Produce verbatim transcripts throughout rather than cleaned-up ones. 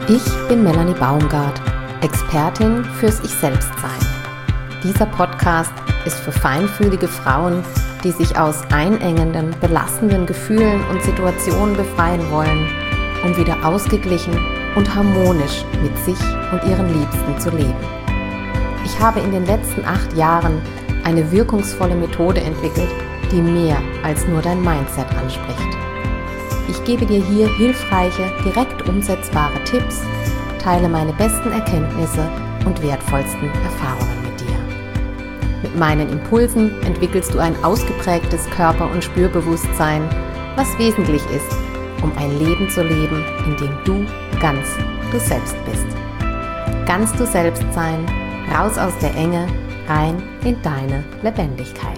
Ich bin Melanie Baumgart, Expertin fürs Ich-Selbst-Sein. Dieser Podcast ist für feinfühlige Frauen, die sich aus einengenden, belastenden Gefühlen und Situationen befreien wollen, um wieder ausgeglichen und harmonisch mit sich und ihren Liebsten zu leben. Ich habe in den letzten acht Jahren eine wirkungsvolle Methode entwickelt, die mehr als nur dein Mindset anspricht. Ich gebe dir hier hilfreiche, direkt umsetzbare Tipps, teile meine besten Erkenntnisse und wertvollsten Erfahrungen mit dir. Mit meinen Impulsen entwickelst du ein ausgeprägtes Körper- und Spürbewusstsein, was wesentlich ist, um ein Leben zu leben, in dem du ganz du selbst bist. Ganz du selbst sein, raus aus der Enge, rein in deine Lebendigkeit.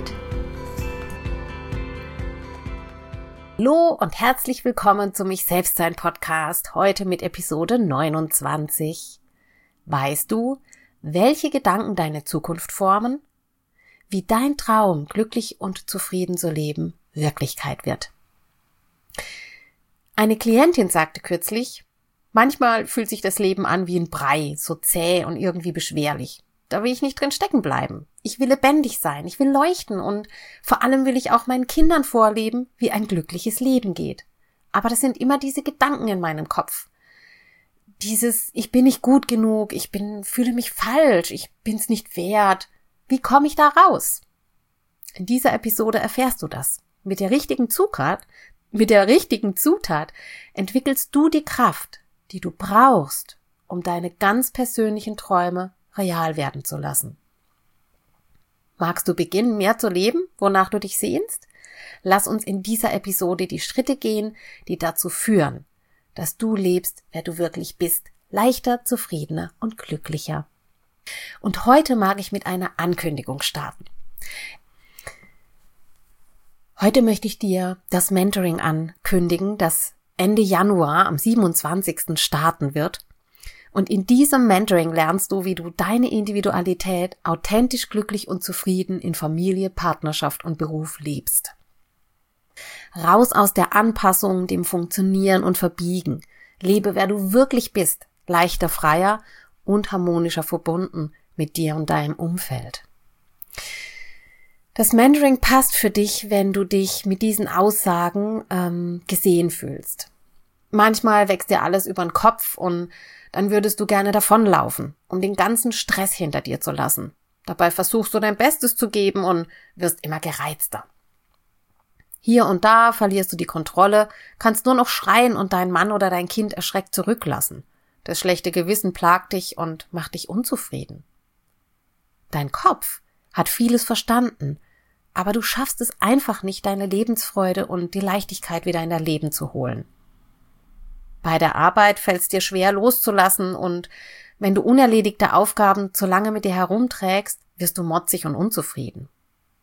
Hallo und herzlich willkommen zum Ich-Selbst-Sein-Podcast, heute mit Episode neunundzwanzig. Weißt du, welche Gedanken deine Zukunft formen? Wie dein Traum, glücklich und zufrieden zu leben, Wirklichkeit wird. Eine Klientin sagte kürzlich, manchmal fühlt sich das Leben an wie ein Brei, so zäh und irgendwie beschwerlich. Da will ich nicht drin stecken bleiben. Ich will lebendig sein, ich will leuchten und vor allem will ich auch meinen Kindern vorleben, wie ein glückliches Leben geht. Aber das sind immer diese Gedanken in meinem Kopf. Dieses, ich bin nicht gut genug, ich bin, fühle mich falsch, ich bin's nicht wert. Wie komme ich da raus? In dieser Episode erfährst du das. Mit der richtigen Zutat, mit der richtigen Zutat entwickelst du die Kraft, die du brauchst, um deine ganz persönlichen Träume real werden zu lassen. Magst du beginnen, mehr zu leben, wonach du dich sehnst? Lass uns in dieser Episode die Schritte gehen, die dazu führen, dass du lebst, wer du wirklich bist, leichter, zufriedener und glücklicher. Und heute mag ich mit einer Ankündigung starten. Heute möchte ich dir das Mentoring ankündigen, das Ende Januar am siebenundzwanzigsten starten wird. Und in diesem Mentoring lernst du, wie du deine Individualität authentisch, glücklich und zufrieden in Familie, Partnerschaft und Beruf lebst. Raus aus der Anpassung, dem Funktionieren und Verbiegen. Lebe, wer du wirklich bist, leichter, freier und harmonischer verbunden mit dir und deinem Umfeld. Das Mentoring passt für dich, wenn du dich mit diesen Aussagen ähm, gesehen fühlst. Manchmal wächst dir alles über den Kopf und dann würdest du gerne davonlaufen, um den ganzen Stress hinter dir zu lassen. Dabei versuchst du dein Bestes zu geben und wirst immer gereizter. Hier und da verlierst du die Kontrolle, kannst nur noch schreien und deinen Mann oder dein Kind erschreckt zurücklassen. Das schlechte Gewissen plagt dich und macht dich unzufrieden. Dein Kopf hat vieles verstanden, aber du schaffst es einfach nicht, deine Lebensfreude und die Leichtigkeit wieder in dein Leben zu holen. Bei der Arbeit fällt es dir schwer loszulassen und wenn du unerledigte Aufgaben zu lange mit dir herumträgst, wirst du motzig und unzufrieden.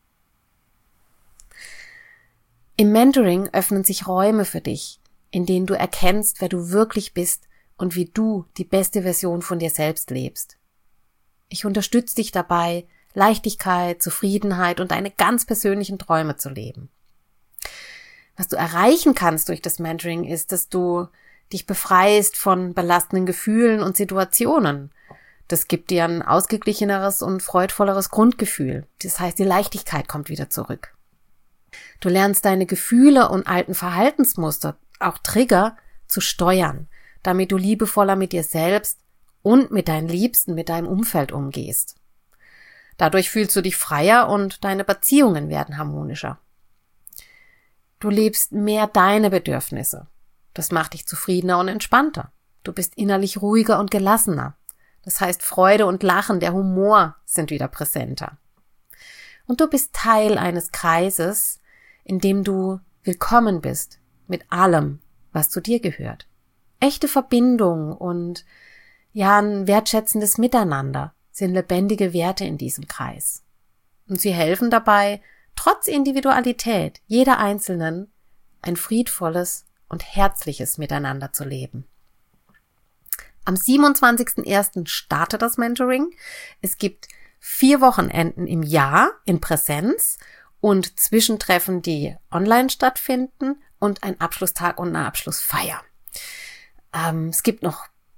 Im Mentoring öffnen sich Räume für dich, in denen du erkennst, wer du wirklich bist und wie du die beste Version von dir selbst lebst. Ich unterstütze dich dabei, Leichtigkeit, Zufriedenheit und deine ganz persönlichen Träume zu leben. Was du erreichen kannst durch das Mentoring ist, dass du dich befreist von belastenden Gefühlen und Situationen. Das gibt dir ein ausgeglicheneres und freudvolleres Grundgefühl. Das heißt, die Leichtigkeit kommt wieder zurück. Du lernst deine Gefühle und alten Verhaltensmuster, auch Trigger, zu steuern, damit du liebevoller mit dir selbst und mit deinen Liebsten, mit deinem Umfeld umgehst. Dadurch fühlst du dich freier und deine Beziehungen werden harmonischer. Du lebst mehr deine Bedürfnisse. Das macht dich zufriedener und entspannter. Du bist innerlich ruhiger und gelassener. Das heißt, Freude und Lachen, der Humor sind wieder präsenter. Und du bist Teil eines Kreises, in dem du willkommen bist mit allem, was zu dir gehört. Echte Verbindung und ja, ein wertschätzendes Miteinander sind lebendige Werte in diesem Kreis. Und sie helfen dabei, trotz Individualität jeder Einzelnen ein friedvolles und herzliches Miteinander zu leben. Am siebenundzwanzigsten ersten startet das Mentoring. Es gibt vier Wochenenden im Jahr in Präsenz und Zwischentreffen, die online stattfinden und ein Abschlusstag und eine Abschlussfeier. Ähm, es gibt noch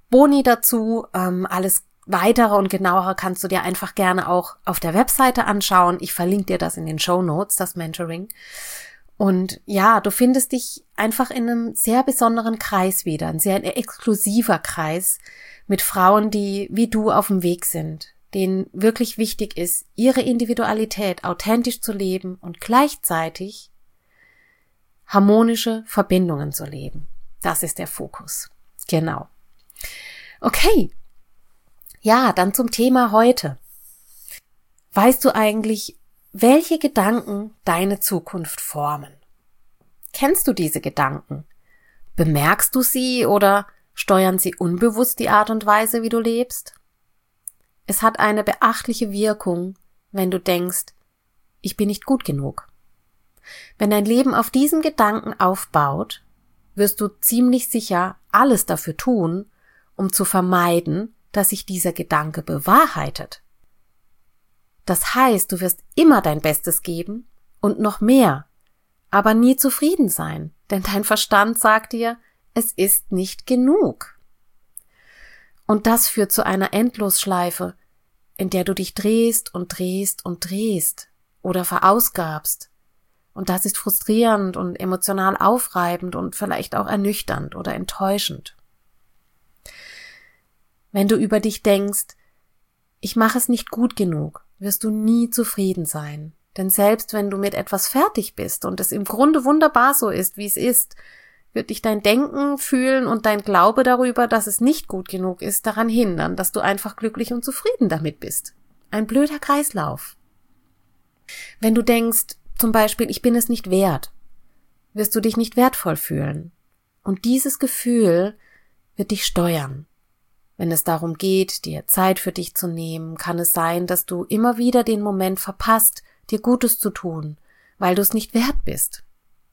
Boni dazu. Ähm, alles Weitere und genauere kannst du dir einfach gerne auch auf der Webseite anschauen. Ich verlinke dir das in den Shownotes, das Mentoring. Und ja, du findest dich einfach in einem sehr besonderen Kreis wieder, ein sehr exklusiver Kreis mit Frauen, die wie du auf dem Weg sind, denen wirklich wichtig ist, ihre Individualität authentisch zu leben und gleichzeitig harmonische Verbindungen zu leben. Das ist der Fokus. Genau. Okay. Ja, dann zum Thema heute. Weißt du eigentlich, welche Gedanken deine Zukunft formen? Kennst du diese Gedanken? Bemerkst du sie oder steuern sie unbewusst die Art und Weise, wie du lebst? Es hat eine beachtliche Wirkung, wenn du denkst, ich bin nicht gut genug. Wenn dein Leben auf diesen Gedanken aufbaut, wirst du ziemlich sicher alles dafür tun, um zu vermeiden, dass sich dieser Gedanke bewahrheitet. Das heißt, du wirst immer dein Bestes geben und noch mehr, aber nie zufrieden sein, denn dein Verstand sagt dir, es ist nicht genug. Und das führt zu einer Endlosschleife, in der du dich drehst und drehst und drehst oder verausgabst. Und das ist frustrierend und emotional aufreibend und vielleicht auch ernüchternd oder enttäuschend. Wenn du über dich denkst, ich mache es nicht gut genug, wirst du nie zufrieden sein. Denn selbst wenn du mit etwas fertig bist und es im Grunde wunderbar so ist, wie es ist, wird dich dein Denken, Fühlen und dein Glaube darüber, dass es nicht gut genug ist, daran hindern, dass du einfach glücklich und zufrieden damit bist. Ein blöder Kreislauf. Wenn du denkst, zum Beispiel, ich bin es nicht wert, wirst du dich nicht wertvoll fühlen. Und dieses Gefühl wird dich steuern. Wenn es darum geht, dir Zeit für dich zu nehmen, kann es sein, dass du immer wieder den Moment verpasst, dir Gutes zu tun, weil du es nicht wert bist.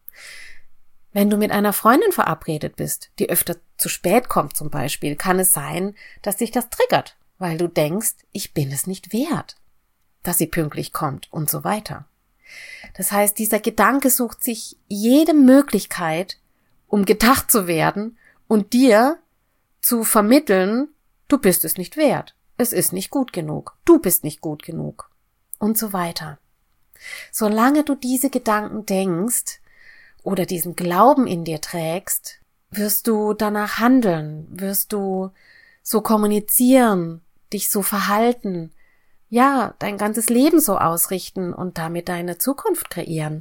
Wenn du mit einer Freundin verabredet bist, die öfter zu spät kommt zum Beispiel, kann es sein, dass dich das triggert, weil du denkst, ich bin es nicht wert, dass sie pünktlich kommt und so weiter. Das heißt, dieser Gedanke sucht sich jede Möglichkeit, um gedacht zu werden und dir zu vermitteln, du bist es nicht wert, es ist nicht gut genug, du bist nicht gut genug und so weiter. Solange du diese Gedanken denkst oder diesen Glauben in dir trägst, wirst du danach handeln, wirst du so kommunizieren, dich so verhalten, ja, dein ganzes Leben so ausrichten und damit deine Zukunft kreieren.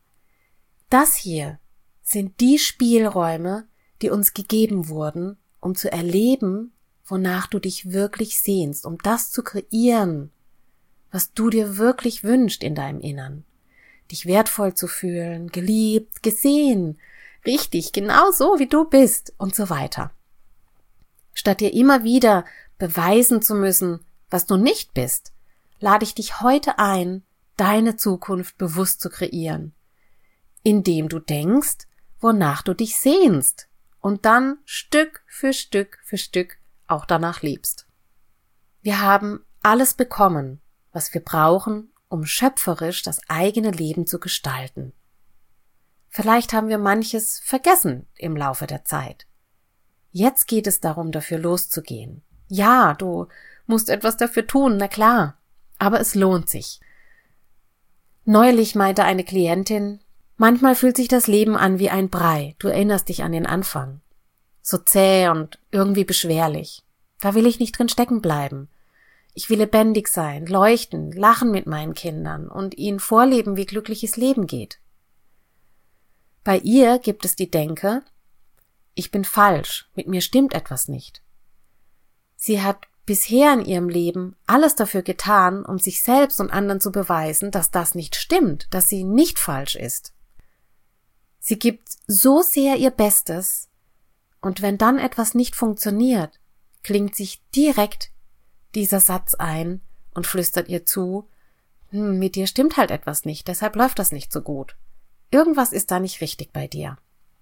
Das hier sind die Spielräume, die uns gegeben wurden, um zu erleben, wonach du dich wirklich sehnst, um das zu kreieren, was du dir wirklich wünschst in deinem Innern. Dich wertvoll zu fühlen, geliebt, gesehen, richtig, genau so, wie du bist und so weiter. Statt dir immer wieder beweisen zu müssen, was du nicht bist, lade ich dich heute ein, deine Zukunft bewusst zu kreieren, indem du denkst, wonach du dich sehnst und dann Stück für Stück für Stück auch danach lebst. Wir haben alles bekommen, was wir brauchen, um schöpferisch das eigene Leben zu gestalten. Vielleicht haben wir manches vergessen im Laufe der Zeit. Jetzt geht es darum, dafür loszugehen. Ja, du musst etwas dafür tun, na klar, aber es lohnt sich. Neulich meinte eine Klientin, manchmal fühlt sich das Leben an wie ein Brei, du erinnerst dich an den Anfang. So zäh und irgendwie beschwerlich. Da will ich nicht drin stecken bleiben. Ich will lebendig sein, leuchten, lachen mit meinen Kindern und ihnen vorleben, wie glückliches Leben geht. Bei ihr gibt es die Denke, ich bin falsch, mit mir stimmt etwas nicht. Sie hat bisher in ihrem Leben alles dafür getan, um sich selbst und anderen zu beweisen, dass das nicht stimmt, dass sie nicht falsch ist. Sie gibt so sehr ihr Bestes, und wenn dann etwas nicht funktioniert, klingt sich direkt dieser Satz ein und flüstert ihr zu, hm, mit dir stimmt halt etwas nicht, deshalb läuft das nicht so gut. Irgendwas ist da nicht richtig bei dir.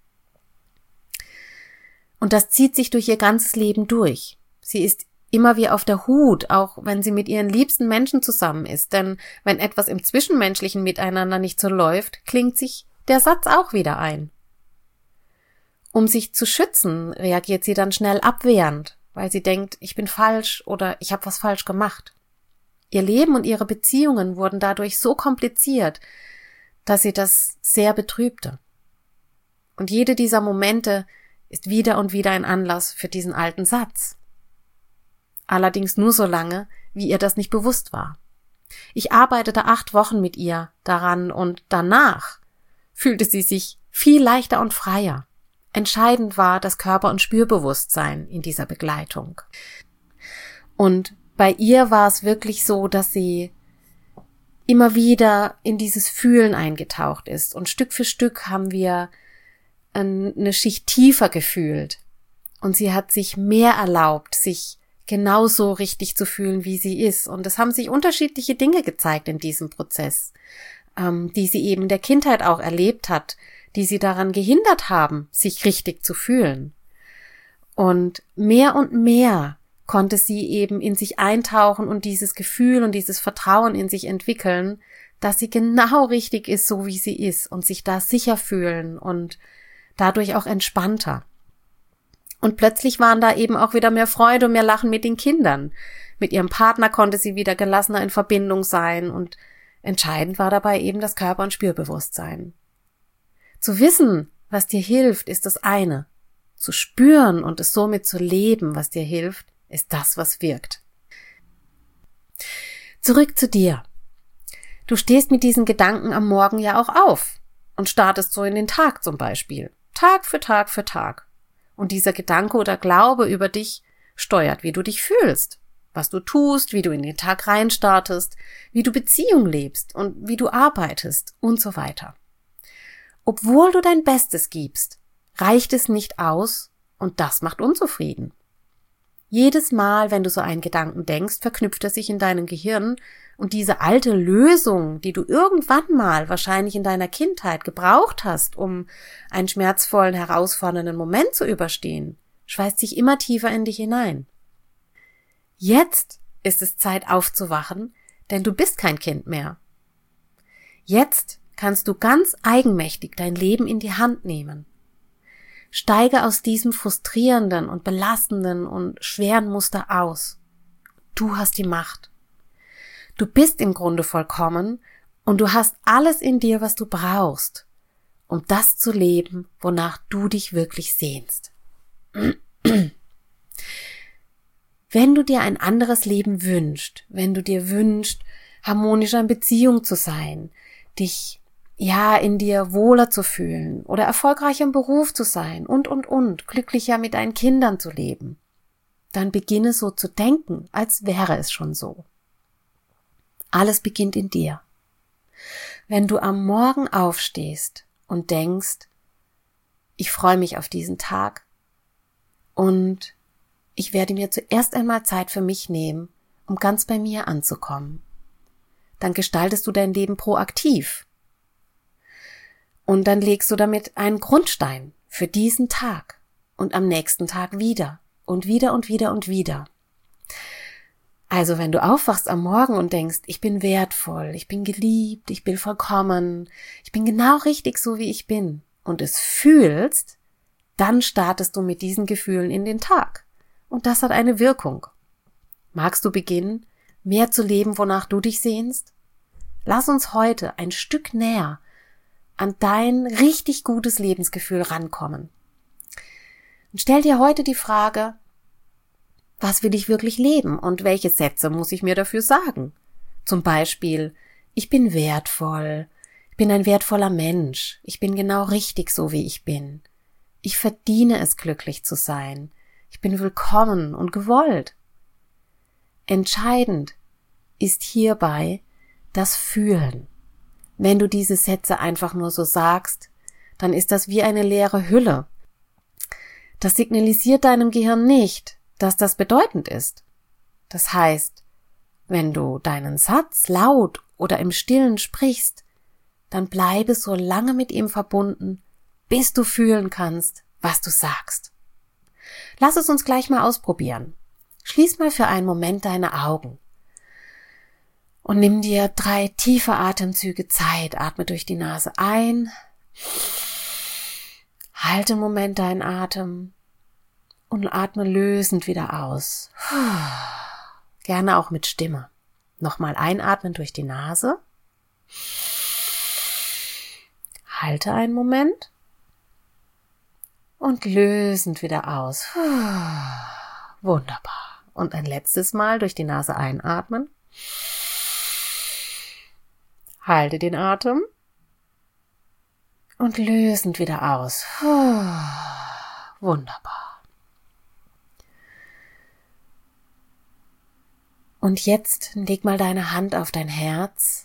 Und das zieht sich durch ihr ganzes Leben durch. Sie ist immer wie auf der Hut, auch wenn sie mit ihren liebsten Menschen zusammen ist, denn wenn etwas im zwischenmenschlichen Miteinander nicht so läuft, klingt sich der Satz auch wieder ein. Um sich zu schützen, reagiert sie dann schnell abwehrend, weil sie denkt, ich bin falsch oder ich habe was falsch gemacht. Ihr Leben und ihre Beziehungen wurden dadurch so kompliziert, dass sie das sehr betrübte. Und jede dieser Momente ist wieder und wieder ein Anlass für diesen alten Satz. Allerdings nur so lange, wie ihr das nicht bewusst war. Ich arbeitete acht Wochen mit ihr daran und danach fühlte sie sich viel leichter und freier. Entscheidend war das Körper- und Spürbewusstsein in dieser Begleitung. Und bei ihr war es wirklich so, dass sie immer wieder in dieses Fühlen eingetaucht ist. Und Stück für Stück haben wir eine Schicht tiefer gefühlt. Und sie hat sich mehr erlaubt, sich genauso richtig zu fühlen, wie sie ist. Und es haben sich unterschiedliche Dinge gezeigt in diesem Prozess, ähm, die sie eben in der Kindheit auch erlebt hat, die sie daran gehindert haben, sich richtig zu fühlen. Und mehr und mehr konnte sie eben in sich eintauchen und dieses Gefühl und dieses Vertrauen in sich entwickeln, dass sie genau richtig ist, so wie sie ist und sich da sicher fühlen und dadurch auch entspannter. Und plötzlich waren da eben auch wieder mehr Freude und mehr Lachen mit den Kindern. Mit ihrem Partner konnte sie wieder gelassener in Verbindung sein und entscheidend war dabei eben das Körper- und Spürbewusstsein. Zu wissen, was dir hilft, ist das eine. Zu spüren und es somit zu leben, was dir hilft, ist das, was wirkt. Zurück zu dir. Du stehst mit diesen Gedanken am Morgen ja auch auf und startest so in den Tag zum Beispiel. Tag für Tag für Tag. Und dieser Gedanke oder Glaube über dich steuert, wie du dich fühlst, was du tust, wie du in den Tag reinstartest, wie du Beziehung lebst und wie du arbeitest und so weiter. Obwohl du dein Bestes gibst, reicht es nicht aus und das macht unzufrieden. Jedes Mal, wenn du so einen Gedanken denkst, verknüpft er sich in deinem Gehirn und diese alte Lösung, die du irgendwann mal wahrscheinlich in deiner Kindheit gebraucht hast, um einen schmerzvollen, herausfordernden Moment zu überstehen, schweißt sich immer tiefer in dich hinein. Jetzt ist es Zeit aufzuwachen, denn du bist kein Kind mehr. Jetzt kannst du ganz eigenmächtig dein Leben in die Hand nehmen. Steige aus diesem frustrierenden und belastenden und schweren Muster aus. Du hast die Macht. Du bist im Grunde vollkommen und du hast alles in dir, was du brauchst, um das zu leben, wonach du dich wirklich sehnst. Wenn du dir ein anderes Leben wünschst, wenn du dir wünschst, harmonischer in Beziehung zu sein, dich ja in dir wohler zu fühlen oder erfolgreicher im Beruf zu sein und, und, und, glücklicher mit deinen Kindern zu leben, dann beginne so zu denken, als wäre es schon so. Alles beginnt in dir. Wenn du am Morgen aufstehst und denkst, ich freue mich auf diesen Tag und ich werde mir zuerst einmal Zeit für mich nehmen, um ganz bei mir anzukommen, dann gestaltest du dein Leben proaktiv. Und dann legst du damit einen Grundstein für diesen Tag und am nächsten Tag wieder und wieder und wieder und wieder. Also wenn du aufwachst am Morgen und denkst, ich bin wertvoll, ich bin geliebt, ich bin vollkommen, ich bin genau richtig so, wie ich bin und es fühlst, dann startest du mit diesen Gefühlen in den Tag. Und das hat eine Wirkung. Magst du beginnen, mehr zu leben, wonach du dich sehnst? Lass uns heute ein Stück näher an dein richtig gutes Lebensgefühl rankommen. Und stell dir heute die Frage, was will ich wirklich leben und welche Sätze muss ich mir dafür sagen? Zum Beispiel, ich bin wertvoll, ich bin ein wertvoller Mensch, ich bin genau richtig so, wie ich bin. Ich verdiene es, glücklich zu sein. Ich bin willkommen und gewollt. Entscheidend ist hierbei das Fühlen. Wenn du diese Sätze einfach nur so sagst, dann ist das wie eine leere Hülle. Das signalisiert deinem Gehirn nicht, dass das bedeutend ist. Das heißt, wenn du deinen Satz laut oder im Stillen sprichst, dann bleibe so lange mit ihm verbunden, bis du fühlen kannst, was du sagst. Lass es uns gleich mal ausprobieren. Schließ mal für einen Moment deine Augen. Und nimm dir drei tiefe Atemzüge Zeit. Atme durch die Nase ein. Halte einen Moment deinen Atem. Und atme lösend wieder aus. Gerne auch mit Stimme. Nochmal einatmen durch die Nase. Halte einen Moment. Und lösend wieder aus. Wunderbar. Und ein letztes Mal durch die Nase einatmen. Halte den Atem. Und lösend wieder aus. Wunderbar. Und jetzt leg mal deine Hand auf dein Herz.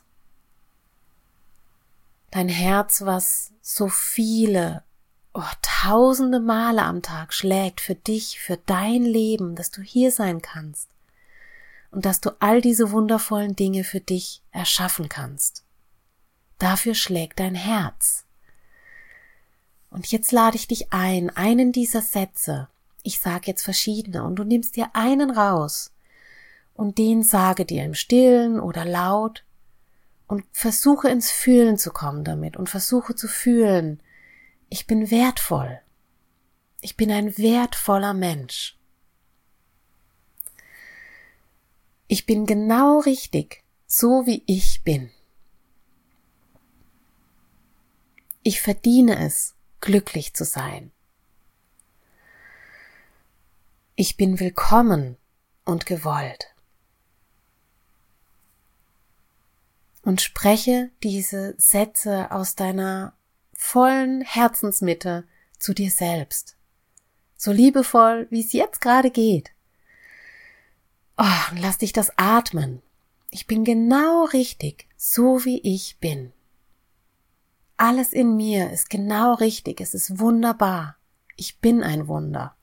Dein Herz, was so viele, oh, tausende Male am Tag schlägt für dich, für dein Leben, dass du hier sein kannst und dass du all diese wundervollen Dinge für dich erschaffen kannst. Dafür schlägt dein Herz. Und jetzt lade ich dich ein, einen dieser Sätze, ich sage jetzt verschiedene, und du nimmst dir einen raus und den sage dir im Stillen oder laut und versuche ins Fühlen zu kommen damit und versuche zu fühlen, ich bin wertvoll. Ich bin ein wertvoller Mensch. Ich bin genau richtig, so wie ich bin. Ich verdiene es, glücklich zu sein. Ich bin willkommen und gewollt. Und spreche diese Sätze aus deiner vollen Herzensmitte zu dir selbst. So liebevoll, wie es jetzt gerade geht. Oh, und lass dich das atmen. Ich bin genau richtig, so wie ich bin. Alles in mir ist genau richtig, es ist wunderbar. Ich bin ein Wunder.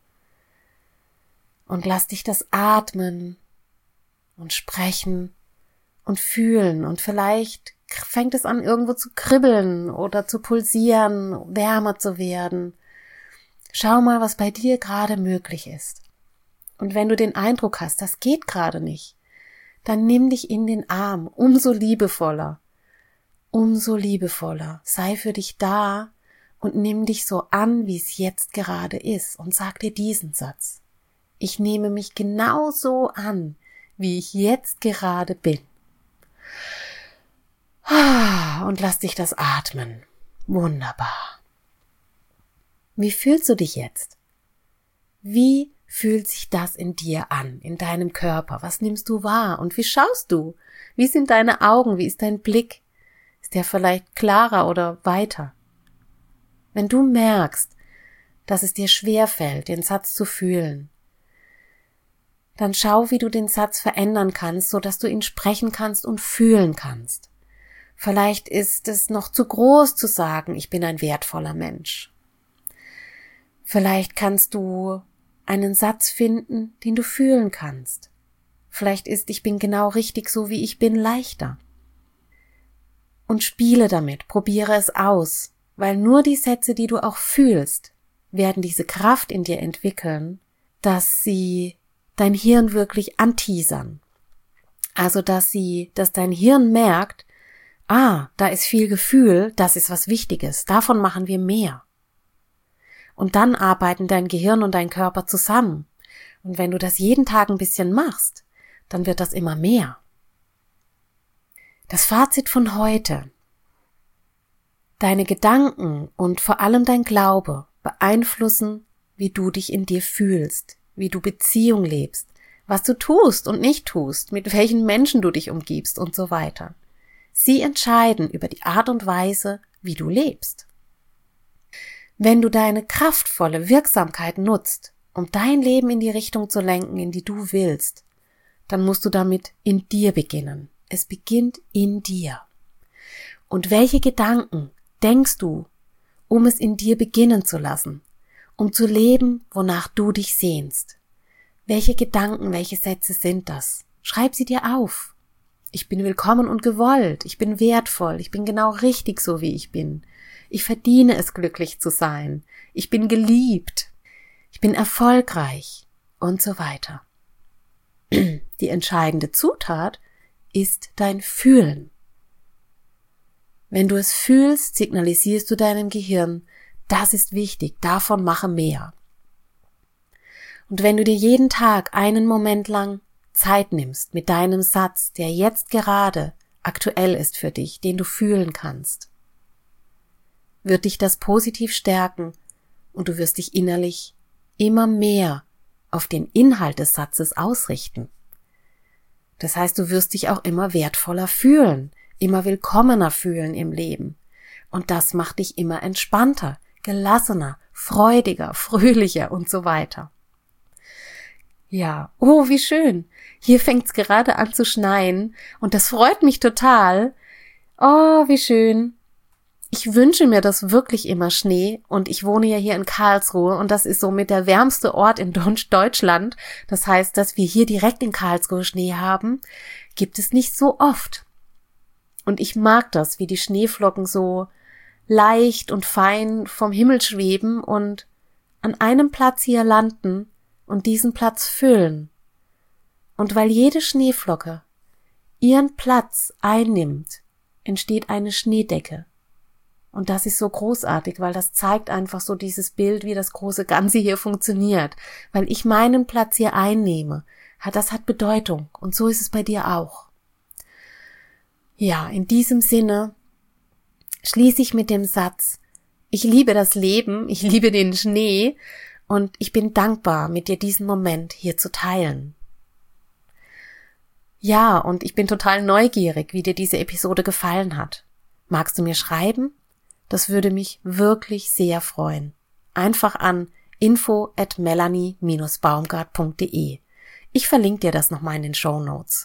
Und lass dich das atmen und sprechen und fühlen. Und vielleicht fängt es an, irgendwo zu kribbeln oder zu pulsieren, wärmer zu werden. Schau mal, was bei dir gerade möglich ist. Und wenn du den Eindruck hast, das geht gerade nicht, dann nimm dich in den Arm, umso liebevoller. Umso liebevoller, sei für dich da und nimm dich so an, wie es jetzt gerade ist und sag dir diesen Satz. Ich nehme mich genauso an, wie ich jetzt gerade bin. Und lass dich das atmen. Wunderbar. Wie fühlst du dich jetzt? Wie fühlt sich das in dir an, in deinem Körper? Was nimmst du wahr und wie schaust du? Wie sind deine Augen? Wie ist dein Blick? Ist der vielleicht klarer oder weiter? Wenn du merkst, dass es dir schwerfällt, den Satz zu fühlen, dann schau, wie du den Satz verändern kannst, so dass du ihn sprechen kannst und fühlen kannst. Vielleicht ist es noch zu groß zu sagen, ich bin ein wertvoller Mensch. Vielleicht kannst du einen Satz finden, den du fühlen kannst. Vielleicht ist ich bin genau richtig, so wie ich bin, leichter. Und spiele damit, probiere es aus, weil nur die Sätze, die du auch fühlst, werden diese Kraft in dir entwickeln, dass sie dein Hirn wirklich anteasern. Also, dass sie, dass dein Hirn merkt, ah, da ist viel Gefühl, das ist was Wichtiges, davon machen wir mehr. Und dann arbeiten dein Gehirn und dein Körper zusammen. Und wenn du das jeden Tag ein bisschen machst, dann wird das immer mehr. Das Fazit von heute. Deine Gedanken und vor allem dein Glaube beeinflussen, wie du dich in dir fühlst, wie du Beziehung lebst, was du tust und nicht tust, mit welchen Menschen du dich umgibst und so weiter. Sie entscheiden über die Art und Weise, wie du lebst. Wenn du deine kraftvolle Wirksamkeit nutzt, um dein Leben in die Richtung zu lenken, in die du willst, dann musst du damit in dir beginnen. Es beginnt in dir. Und welche Gedanken denkst du, um es in dir beginnen zu lassen, um zu leben, wonach du dich sehnst? Welche Gedanken, welche Sätze sind das? Schreib sie dir auf. Ich bin willkommen und gewollt. Ich bin wertvoll. Ich bin genau richtig, so wie ich bin. Ich verdiene es, glücklich zu sein. Ich bin geliebt. Ich bin erfolgreich und so weiter. Die entscheidende Zutat ist dein Fühlen. Wenn du es fühlst, signalisierst du deinem Gehirn, das ist wichtig, davon mache mehr. Und wenn du dir jeden Tag einen Moment lang Zeit nimmst mit deinem Satz, der jetzt gerade aktuell ist für dich, den du fühlen kannst, wird dich das positiv stärken und du wirst dich innerlich immer mehr auf den Inhalt des Satzes ausrichten. Das heißt, du wirst dich auch immer wertvoller fühlen, immer willkommener fühlen im Leben. Und das macht dich immer entspannter, gelassener, freudiger, fröhlicher und so weiter. Ja, oh, wie schön. Hier fängt's gerade an zu schneien und das freut mich total. Oh, wie schön. Ich wünsche mir das wirklich immer Schnee und ich wohne ja hier in Karlsruhe und das ist somit der wärmste Ort in Deutschland. Das heißt, dass wir hier direkt in Karlsruhe Schnee haben, gibt es nicht so oft. Und ich mag das, wie die Schneeflocken so leicht und fein vom Himmel schweben und an einem Platz hier landen und diesen Platz füllen. Und weil jede Schneeflocke ihren Platz einnimmt, entsteht eine Schneedecke. Und das ist so großartig, weil das zeigt einfach so dieses Bild, wie das große Ganze hier funktioniert. Weil ich meinen Platz hier einnehme, das hat Bedeutung. Und so ist es bei dir auch. Ja, in diesem Sinne schließe ich mit dem Satz, ich liebe das Leben, ich liebe den Schnee und ich bin dankbar, mit dir diesen Moment hier zu teilen. Ja, und ich bin total neugierig, wie dir diese Episode gefallen hat. Magst du mir schreiben? Das würde mich wirklich sehr freuen. Einfach an info at melanie dash baumgart punkt de. Ich verlinke dir das nochmal in den Shownotes.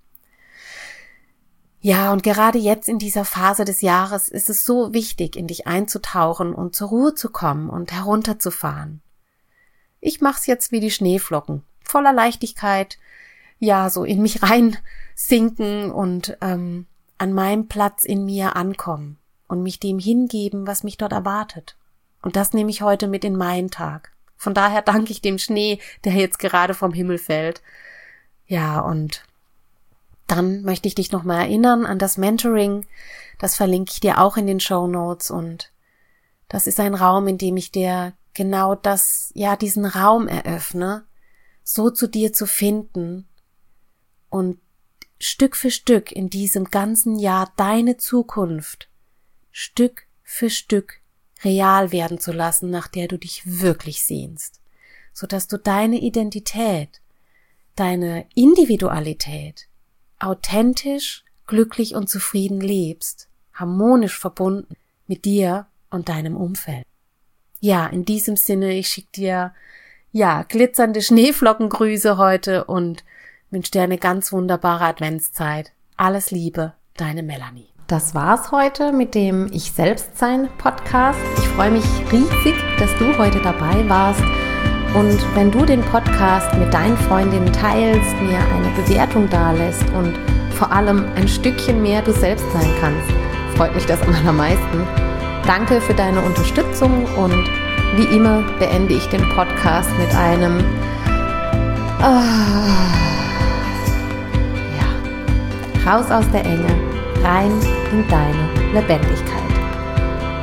Ja, und gerade jetzt in dieser Phase des Jahres ist es so wichtig, in dich einzutauchen und zur Ruhe zu kommen und herunterzufahren. Ich mach's jetzt wie die Schneeflocken, voller Leichtigkeit, ja, so in mich reinsinken und ähm, an meinem Platz in mir ankommen. Und mich dem hingeben, was mich dort erwartet. Und das nehme ich heute mit in meinen Tag. Von daher danke ich dem Schnee, der jetzt gerade vom Himmel fällt. Ja, und dann möchte ich dich nochmal erinnern an das Mentoring. Das verlinke ich dir auch in den Shownotes. Und das ist ein Raum, in dem ich dir genau das, ja, diesen Raum eröffne, so zu dir zu finden und Stück für Stück in diesem ganzen Jahr deine Zukunft Stück für Stück real werden zu lassen, nach der du dich wirklich sehnst, sodass du deine Identität, deine Individualität authentisch, glücklich und zufrieden lebst, harmonisch verbunden mit dir und deinem Umfeld. Ja, in diesem Sinne, ich schicke dir, ja, glitzernde Schneeflockengrüße heute und wünsche dir eine ganz wunderbare Adventszeit. Alles Liebe, deine Melanie. Das war's heute mit dem Ich Selbst Sein Podcast. Ich freue mich riesig, dass du heute dabei warst. Und wenn du den Podcast mit deinen Freundinnen teilst, mir eine Bewertung dalässt und vor allem ein Stückchen mehr du selbst sein kannst, freut mich das am allermeisten. Danke für deine Unterstützung und wie immer beende ich den Podcast mit einem ah, ja, raus aus der Enge, rein in deine Lebendigkeit.